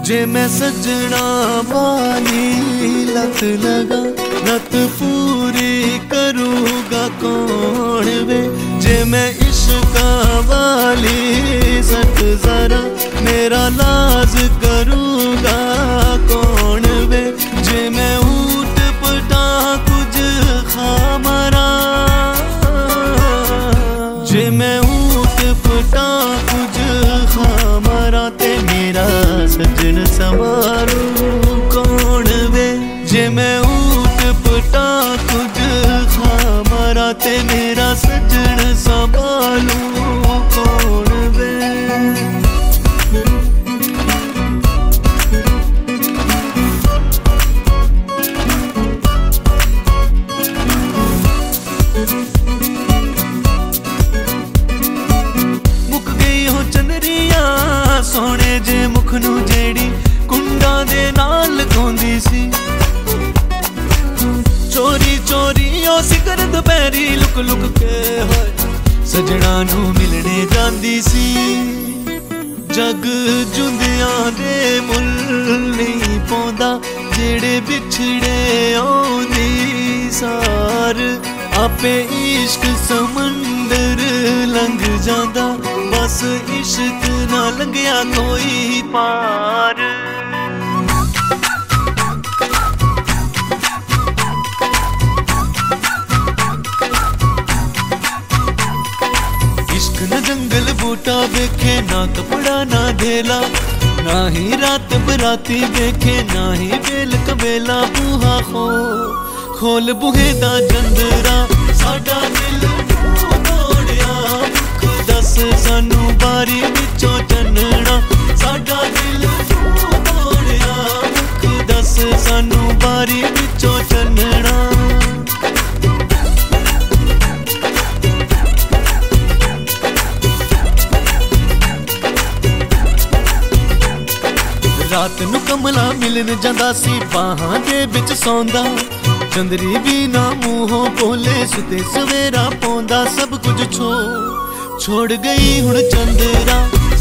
जे मैं सजना वाली लत लगा लत पूरी करूँगा कौन वे। जे मैं इश्का वाली सट जरा मेरा लाज करूँगा कौन वे। जे मैं ऊट पटा कुछ खामरा, जे मैं ऊट पटा कुछ खामरा ते मेरा सजन संभालू कौन वे। जे मैं ऊट पटा कुछ खामरा ते मेरा सजन संभालू कौन वे। सोने जे मुख नू जेड़ी कुंडा दे नाल लगाउंदी सी, चोरी चोरी ओ सिकर दुपहरी लुक लुक के होए सजना नू मिलने जांदी सी। जग जुंदियां दे मुल नहीं पौंदा जेड़े बिछड़े आउंदी सार। आपे इश्क समंदर लंघ जांदा बस इश्क ना लंघिया कोई पार। इश्क न जंगल बूटा देखे ना कपड़ा ना धेला, ना ही रात बराती देखे ना ही बेल कबेला। बूहा खोल बूहे दा जंदरा साडा दिल तोड़िया मुख दस सानू बारी विचों चन्नना। साडा दिल तोड़िया मुख दस सानू बारी विचों चन्नना। रात नू कमला मिलन जांदा सी बाहां दे विच सौंदा, चंदरी भी ना मूहों बोले सुते सवेरा पौंदा। सब कुछ छोड़ गई हुण चंदरा